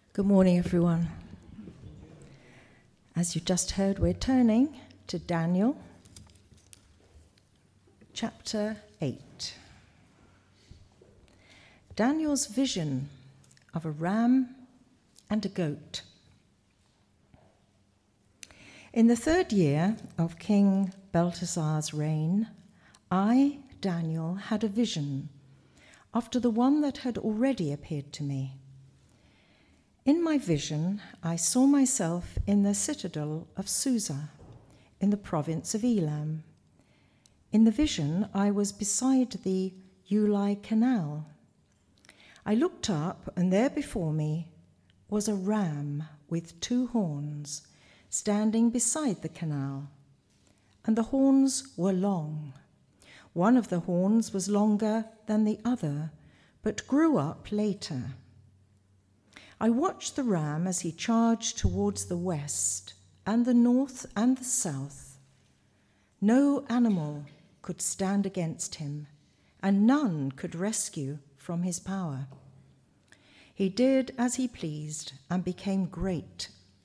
Good morning, everyone. As you just heard, we're turning to Daniel, chapter 8. Daniel's vision of a ram and a goat. In the 3rd year of King Belteshazzar's reign, I, Daniel, had a vision after the one that had already appeared to me. In my vision, I saw myself in the citadel of Susa, in the province of Elam. In the vision, I was beside the Ulai Canal. I looked up, and there before me was a ram with 2 horns, standing beside the canal, and the horns were long. One of the horns was longer than the other, but grew up later. I watched the ram as he charged towards the west and the north and the south. No animal could stand against him, and none could rescue from his power. He did as he pleased and became great.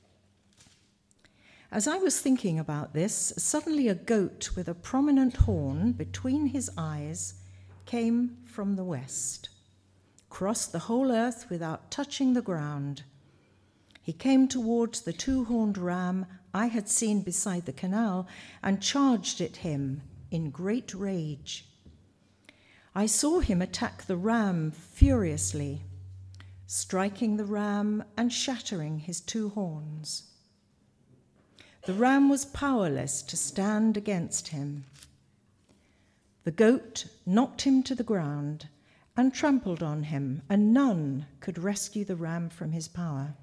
As I was thinking about this, suddenly a goat with a prominent horn between his eyes came from the west, crossed the whole earth without touching the ground. He came towards the 2-horned ram I had seen beside the canal and charged at him in great rage. I saw him attack the ram furiously, striking the ram and shattering his 2 horns. The ram was powerless to stand against him. The goat knocked him to the ground and trampled on him, and none could rescue the ram from his power.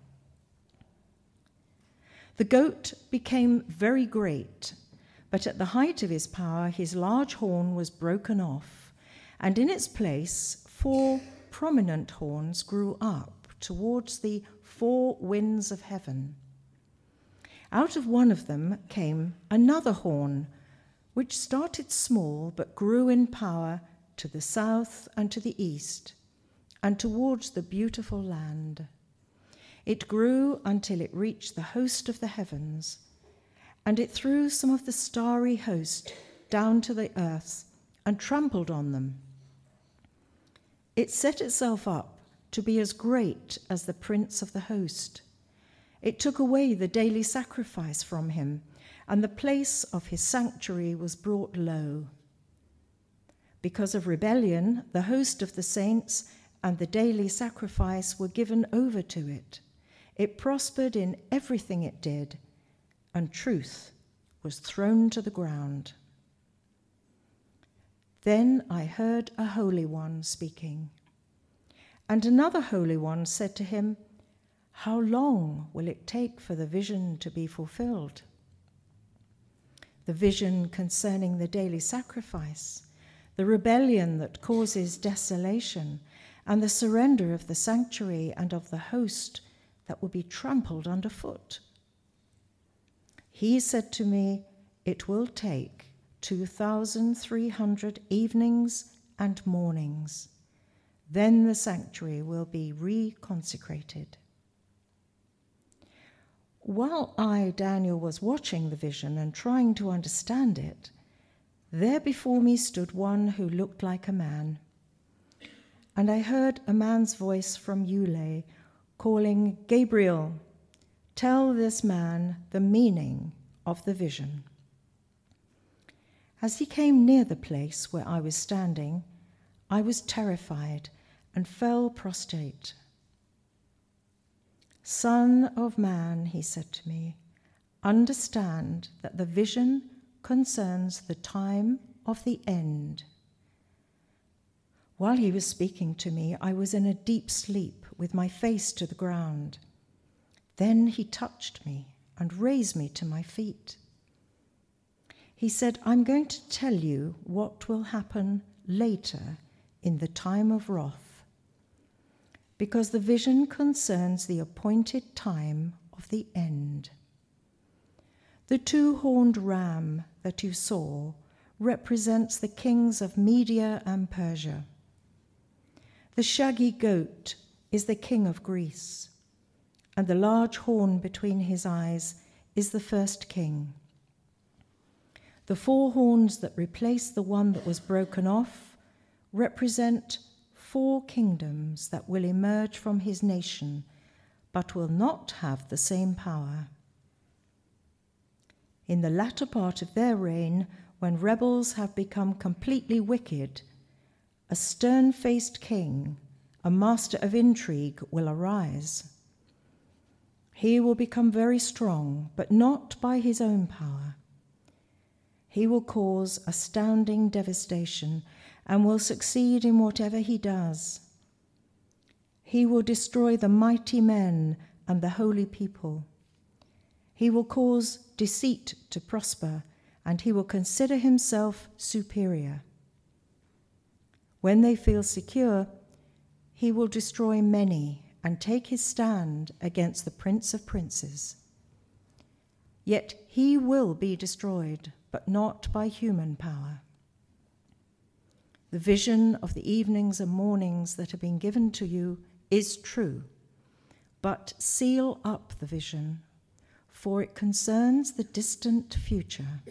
The goat became very great, but at the height of his power, his large horn was broken off, and in its place 4 prominent horns grew up towards the 4 winds of heaven. Out of one of them came another horn, which started small but grew in power to the south and to the east, and towards the beautiful land. It grew until it reached the host of the heavens, and it threw some of the starry host down to the earth and trampled on them. It set itself up to be as great as the prince of the host. It took away the daily sacrifice from him, and the place of his sanctuary was brought low. Because of rebellion, the host of the saints and the daily sacrifice were given over to it. It prospered in everything it did, and truth was thrown to the ground. Then I heard a Holy One speaking, and another Holy One said to him, "How long will it take for the vision to be fulfilled?" The vision concerning the daily sacrifice, the rebellion that causes desolation, and the surrender of the sanctuary and of the host that will be trampled underfoot. He said to me, "It will take 2,300 evenings and mornings. Then the sanctuary will be reconsecrated." While I, Daniel, was watching the vision and trying to understand it, there before me stood one who looked like a man. And I heard a man's voice from Ulai calling, "Gabriel, tell this man the meaning of the vision." As he came near the place where I was standing, I was terrified and fell prostrate. "Son of man," he said to me, "understand that the vision concerns the time of the end." While he was speaking to me, I was in a deep sleep with my face to the ground. Then he touched me and raised me to my feet. He said, "I'm going to tell you what will happen later in the time of wrath, because the vision concerns the appointed time of the end. The 2-horned ram that you saw represents the kings of Media and Persia. The shaggy goat is the king of Greece, and the large horn between his eyes is the first king. The 4 horns that replace the one that was broken off represent 4 kingdoms that will emerge from his nation, but will not have the same power. In the latter part of their reign, when rebels have become completely wicked, a stern-faced king, a master of intrigue, will arise. He will become very strong, but not by his own power. He will cause astounding devastation and will succeed in whatever he does. He will destroy the mighty men and the holy people. He will cause deceit to prosper, and he will consider himself superior. When they feel secure, he will destroy many and take his stand against the Prince of Princes. Yet he will be destroyed, but not by human power. The vision of the evenings and mornings that have been given to you is true, but seal up the vision, for it concerns the distant future.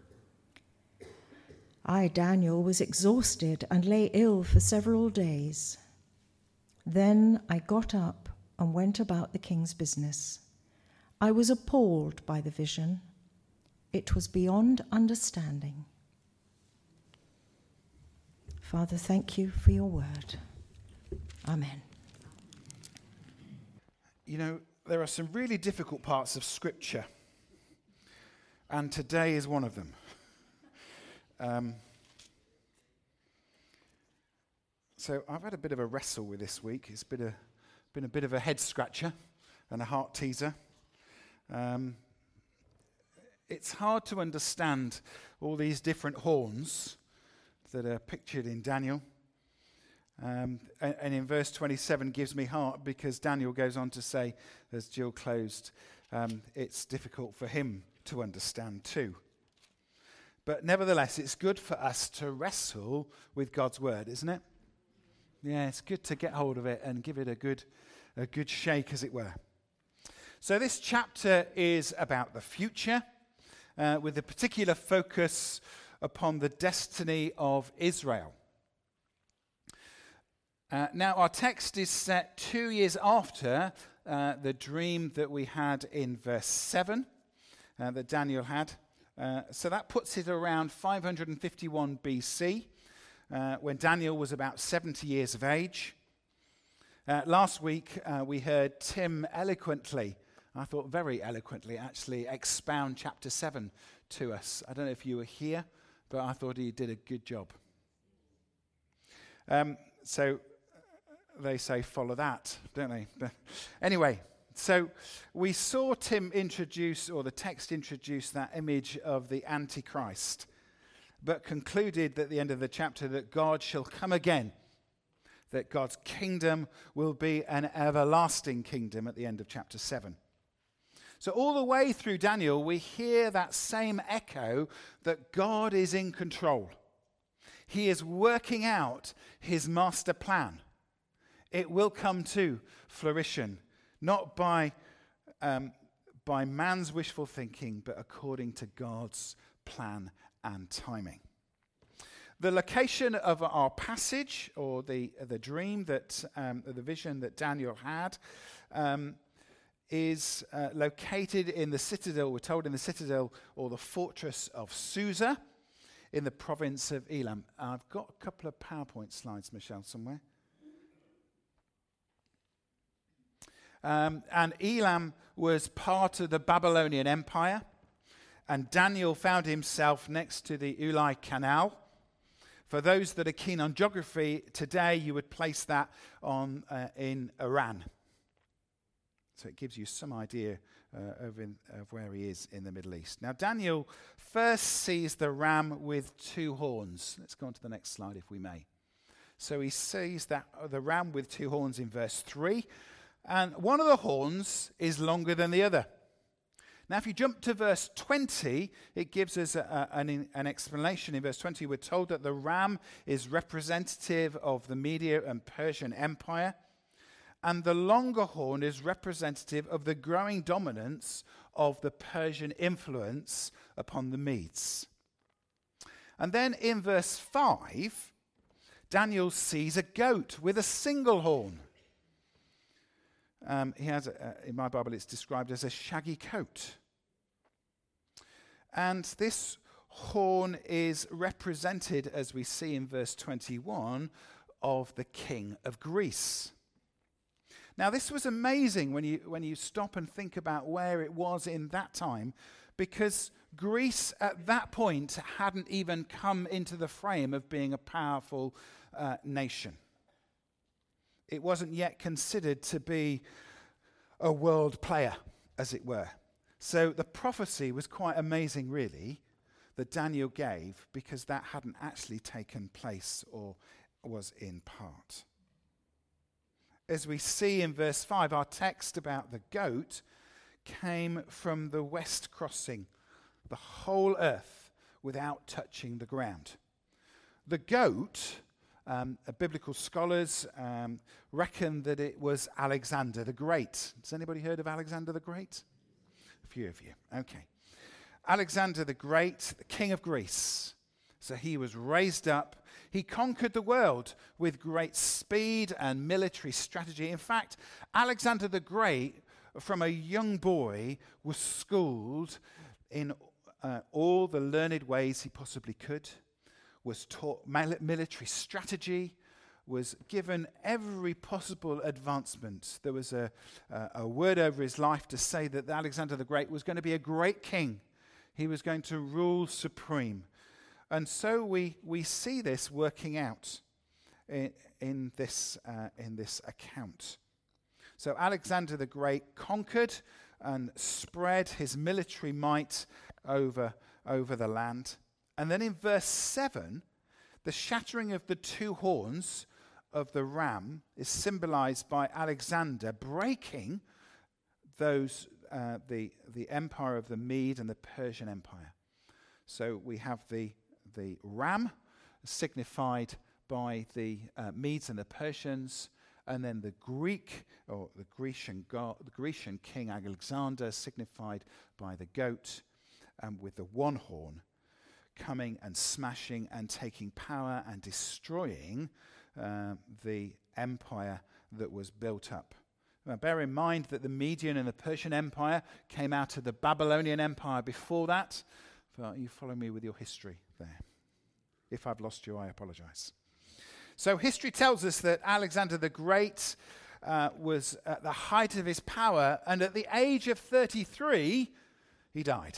I, Daniel, was exhausted and lay ill for several days. Then I got up and went about the king's business. I was appalled by the vision. It was beyond understanding. Father, thank you for your word. Amen. You know, there are some really difficult parts of Scripture, and today is one of them. So I've had a bit of a wrestle with this week. It's been a bit of a head scratcher and a heart teaser. It's hard to understand all these different horns that are pictured in Daniel. And in verse 27 gives me heart because Daniel goes on to say, as Jill closed, it's difficult for him to understand too. But nevertheless, it's good for us to wrestle with God's word, isn't it? Yeah, it's good to get hold of it and give it a good shake, as it were. So this chapter is about the future, with a particular focus upon the destiny of Israel. Now, our text is set 2 years after the dream that we had in verse 7 that Daniel had. So that puts it around 551 BC, when Daniel was about 70 years of age. Last week, we heard Tim eloquently, I thought very eloquently actually, expound chapter 7 to us. I don't know if you were here, but I thought he did a good job. So they say follow that, don't they? But anyway, so we saw Tim introduce, or the text introduce, that image of the Antichrist, but concluded at the end of the chapter that God shall come again, that God's kingdom will be an everlasting kingdom at the end of chapter 7. So all the way through Daniel, we hear that same echo that God is in control. He is working out his master plan. It will come to fruition, not by man's wishful thinking, but according to God's plan and timing. The location of our passage, or the dream that the vision that Daniel had, is located in the citadel. We're told in the citadel or the fortress of Susa, in the province of Elam. I've got a couple of PowerPoint slides, Michelle, somewhere. And Elam was part of the Babylonian Empire, and Daniel found himself next to the Ulai Canal. For those that are keen on geography, today you would place that on in Iran. So it gives you some idea of where he is in the Middle East. Now Daniel first sees the ram with 2 horns. Let's go on to the next slide if we may. So he sees that the ram with 2 horns in verse 3. And one of the horns is longer than the other. Now, if you jump to verse 20, it gives us an explanation. In verse 20, we're told that the ram is representative of the Media and Persian Empire. And the longer horn is representative of the growing dominance of the Persian influence upon the Medes. And then in verse 5, Daniel sees a goat with a single horn. He has, in my Bible, it's described as a shaggy coat. And this horn is represented, as we see in verse 21, of the king of Greece. Now, this was amazing when you stop and think about where it was in that time, because Greece at that point hadn't even come into the frame of being a powerful nation. It wasn't yet considered to be a world player, as it were. So the prophecy was quite amazing, really, that Daniel gave, because that hadn't actually taken place or was in part. As we see in verse 5, our text about the goat came from the west crossing the whole earth without touching the ground. The goat, biblical scholars reckon that it was Alexander the Great. Has anybody heard of Alexander the Great? A few of you. Okay. Alexander the Great, the king of Greece. So he was raised up. He conquered the world with great speed and military strategy. In fact, Alexander the Great, from a young boy, was schooled in all the learned ways he possibly could, was taught military strategy, was given every possible advancement. There was a word over his life to say that Alexander the Great was going to be a great king. He was going to rule supreme. And so we see this working out in this account. So Alexander the Great conquered and spread his military might over the land. And then in verse 7, the shattering of the two horns of the ram is symbolized by Alexander breaking those the empire of the Mede and the Persian Empire. So we have the ram signified by the Medes and the Persians, and then the Greek or the Grecian king Alexander signified by the goat, with the one horn coming and smashing and taking power and destroying the empire that was built up. Now, bear in mind that the Median and the Persian Empire came out of the Babylonian Empire before that. You follow me with your history there. If I've lost you, I apologize. So history tells us that Alexander the Great was at the height of his power, and at the age of 33, he died.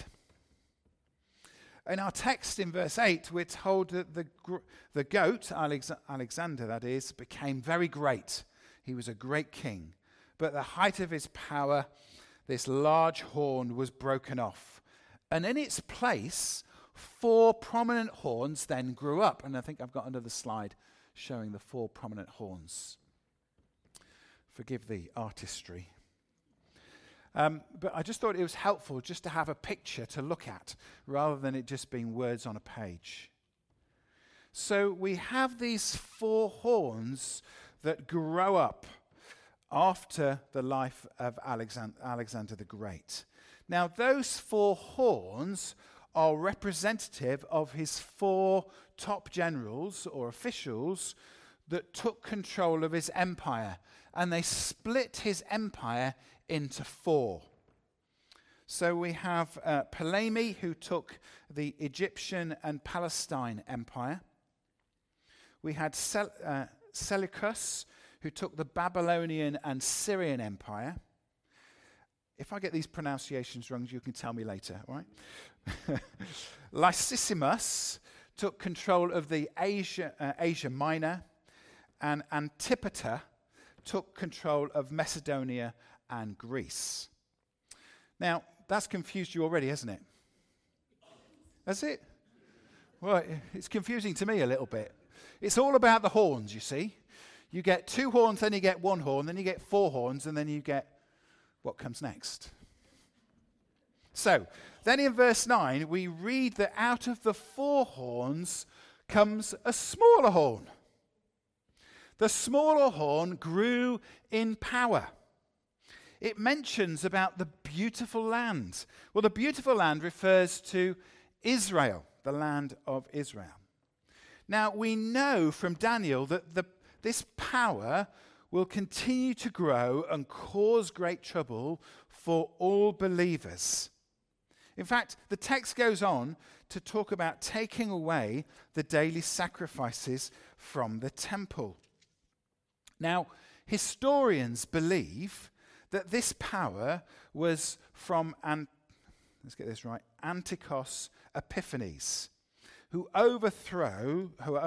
In our text in verse 8, we're told that the goat, Alexander that is, became very great. He was a great king. But at the height of his power, this large horn was broken off. And in its place, 4 prominent horns then grew up. And I think I've got another slide showing the 4 prominent horns. Forgive the artistry. But I just thought it was helpful just to have a picture to look at rather than it just being words on a page. So we have these 4 horns that grow up after the life of Alexander the Great. Now, those 4 horns are representative of his 4 top generals or officials that took control of his empire, and they split his empire into 4. So we have Ptolemy, who took the Egyptian and Palestine empire. We had Seleucus, who took the Babylonian and Syrian empire. If I get these pronunciations wrong, you can tell me later, all right? Lysistrata took control of the Asia Minor, and Antipater took control of Macedonia and Greece. Now, that's confused you already, hasn't it? Has it? Well, it's confusing to me a little bit. It's all about the horns, you see. You get 2 horns, then you get 1 horn, then you get 4 horns, and then you get what comes next. So, then in verse 9, we read that out of the 4 horns comes a smaller horn. the smaller horn grew in power. It mentions about the beautiful land. Well, the beautiful land refers to Israel, the land of Israel. Now, we know from Daniel that this power will continue to grow and cause great trouble for all believers. In fact, the text goes on to talk about taking away the daily sacrifices from the temple. Now, historians believe that this power was from, let's get this right, Antiochus Epiphanes, who overthrew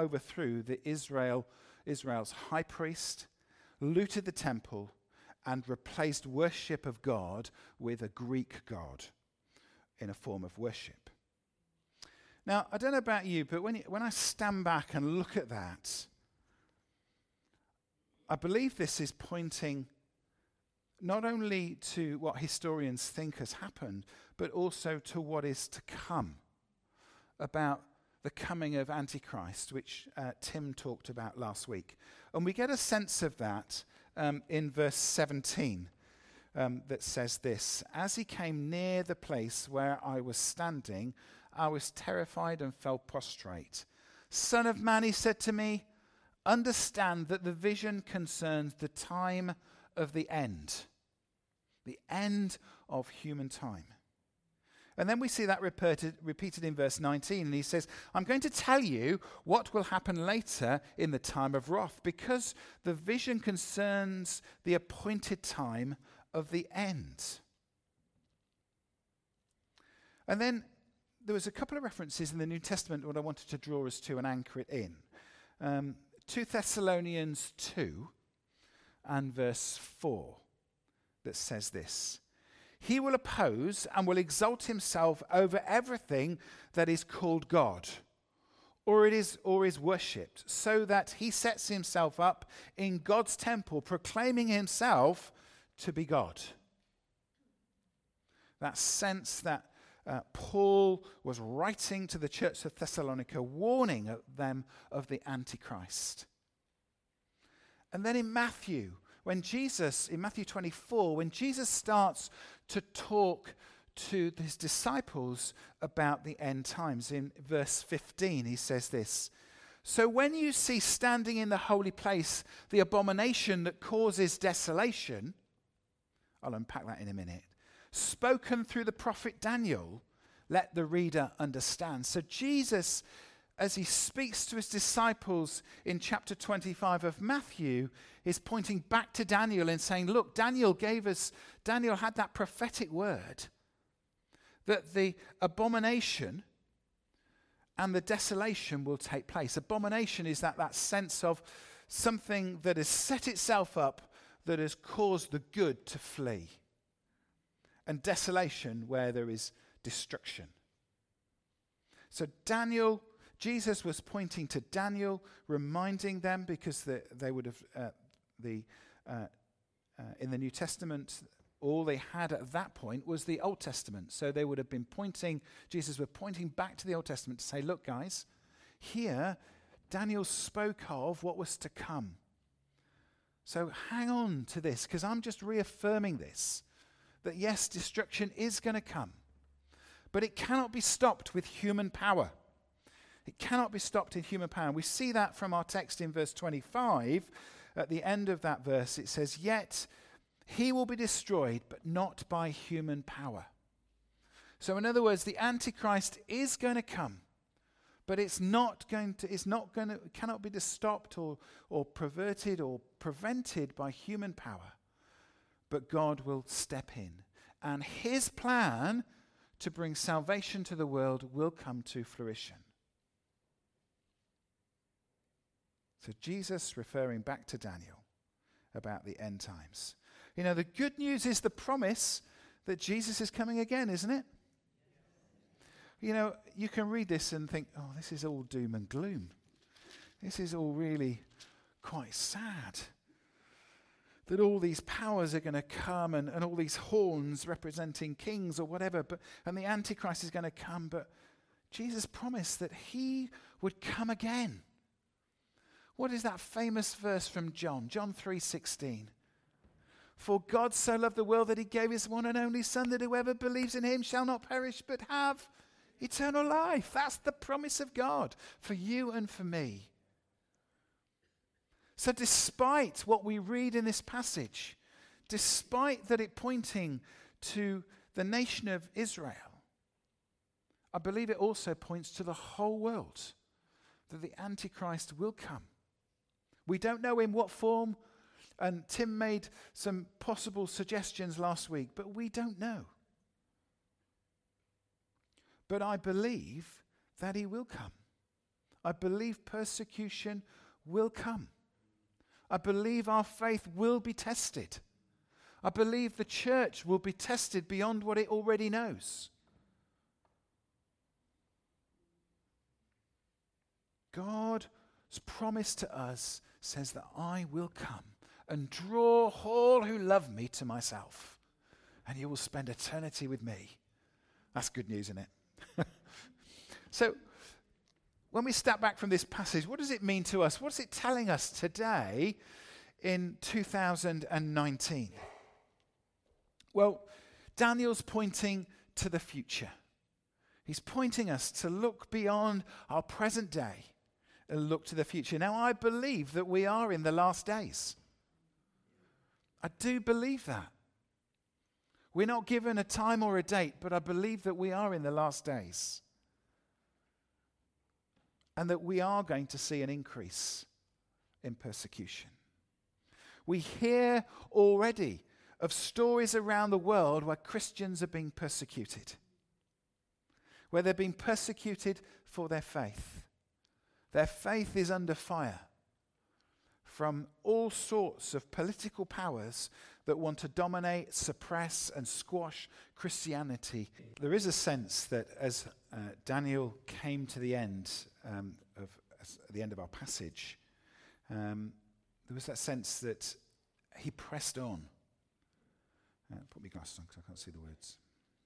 Israel's high priest, looted the temple, and replaced worship of God with a Greek god in a form of worship. Now, I don't know about you, but when I stand back and look at that, I believe this is pointing not only to what historians think has happened, but also to what is to come, about the coming of Antichrist, which Tim talked about last week. And we get a sense of that in verse 17 that says this: "As he came near the place where I was standing, I was terrified and fell prostrate. 'Son of man,' he said to me, 'understand that the vision concerns the time of the end of human time.'" And then we see that repeated in verse 19, and he says, "I'm going to tell you what will happen later in the time of wrath, because the vision concerns the appointed time of the end." And then there was a couple of references in the New Testament what I wanted to draw us to and anchor it in. 2 Thessalonians 2 and verse 4 that says this: "He will oppose and will exalt himself over everything that is called God, or is worshipped, so that he sets himself up in God's temple, proclaiming himself to be God." That sense that Paul was writing to the church of Thessalonica, warning them of the Antichrist. And then in Matthew 24, when Jesus starts to talk to his disciples about the end times, in verse 15, he says this: "So when you see standing in the holy place the abomination that causes desolation," I'll unpack that in a minute, "spoken through the prophet Daniel, let the reader understand." So Jesus, as he speaks to his disciples in chapter 25 of Matthew, is pointing back to Daniel and saying, look, Daniel had that prophetic word that the abomination and the desolation will take place. Abomination is that sense of something that has set itself up, that has caused the good to flee. And desolation where there is destruction. So Jesus was pointing to Daniel, reminding them, because they would have, in the New Testament, all they had at that point was the Old Testament. So they would have been Jesus was pointing back to the Old Testament to say, look guys, here Daniel spoke of what was to come. So hang on to this, because I'm just reaffirming this, that yes, destruction is going to come, but it cannot be stopped with human power. It cannot be stopped in human power. And we see that from our text in verse 25. At the end of that verse, it says, "Yet he will be destroyed, but not by human power." So in other words, the Antichrist is going to come, but it cannot be stopped or perverted or prevented by human power. But God will step in, and his plan to bring salvation to the world will come to fruition. So Jesus referring back to Daniel about the end times. You know, the good news is the promise that Jesus is coming again, isn't it? You know, you can read this and think, oh, this is all doom and gloom. This is all really quite sad. That all these powers are going to come and all these horns representing kings or whatever, and the Antichrist is going to come. But Jesus promised that he would come again What is that famous verse from John? John 3:16. For God so loved the world that he gave his one and only Son, that whoever believes in him shall not perish but have eternal life. That's the promise of God for you and for me. So despite what we read in this passage, despite that it pointing to the nation of Israel, I believe it also points to the whole world, that the Antichrist will come. We don't know in what form, and Tim made some possible suggestions last week, but we don't know. But I believe that he will come. I believe persecution will come. I believe our faith will be tested. I believe the church will be tested beyond what it already knows. God's promise to us says that I will come and draw all who love me to myself, and you will spend eternity with me. That's good news, isn't it? So, when we step back from this passage, what does it mean to us? What's it telling us today in 2019? Well, Daniel's pointing to the future. He's pointing us to look beyond our present day and look to the future. Now, I believe that we are in the last days. I do believe that. We're not given a time or a date, but I believe that we are in the last days. And that we are going to see an increase in persecution. We hear already of stories around the world where Christians are being persecuted, where they're being persecuted for their faith. Their faith is under fire from all sorts of political powers that want to dominate, suppress, and squash Christianity. There is a sense that as Daniel came to the end of our passage, there was that sense that he pressed on. Put my glasses on because I can't see the words.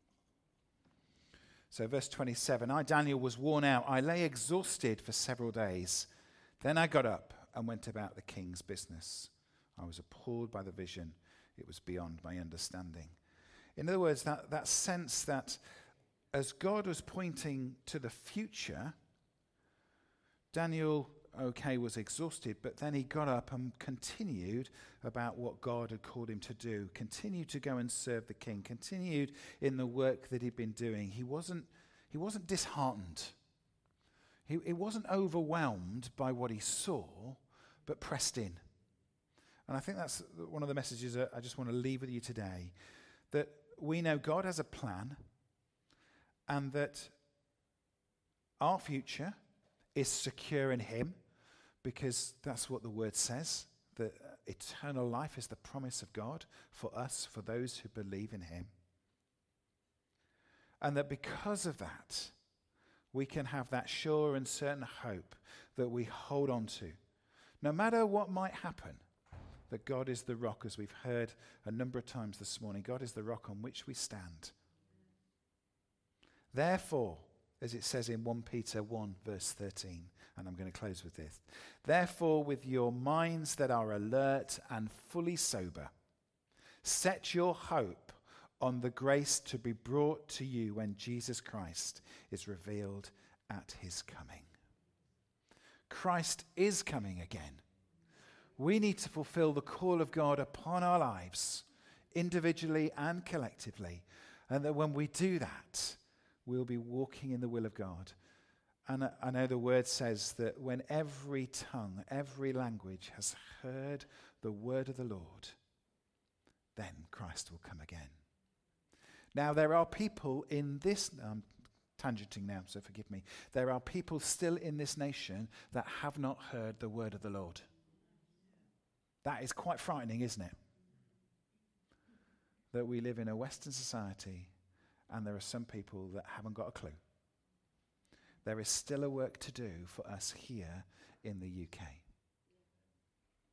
So verse 27, I, Daniel, was worn out. I lay exhausted for several days. Then I got up and went about the king's business. I was appalled by the vision. It was beyond my understanding. In other words, that sense that as God was pointing to the future, Daniel, was exhausted, but then he got up and continued about what God had called him to do, continued to go and serve the king, continued in the work that he'd been doing. He wasn't disheartened. He wasn't overwhelmed by what he saw, but pressed in. And I think that's one of the messages that I just want to leave with you today, that we know God has a plan and that our future is secure in him, because that's what the word says, that eternal life is the promise of God for us, for those who believe in him. And that because of that, we can have that sure and certain hope that we hold on to. No matter what might happen, that God is the rock, as we've heard a number of times this morning. God is the rock on which we stand. Therefore, as it says in 1 Peter 1 verse 13, and I'm going to close with this. Therefore, with your minds that are alert and fully sober, set your hope on the grace to be brought to you when Jesus Christ is revealed at his coming. Christ is coming again. We need to fulfill the call of God upon our lives, individually and collectively, and that when we do that, we'll be walking in the will of God. And I know the word says that when every tongue, every language has heard the word of the Lord, then Christ will come again. Now, there are people in this, I'm tangenting now, so forgive me. There are people still in this nation that have not heard the word of the Lord. That is quite frightening, isn't it? That we live in a Western society and there are some people that haven't got a clue. There is still a work to do for us here in the UK.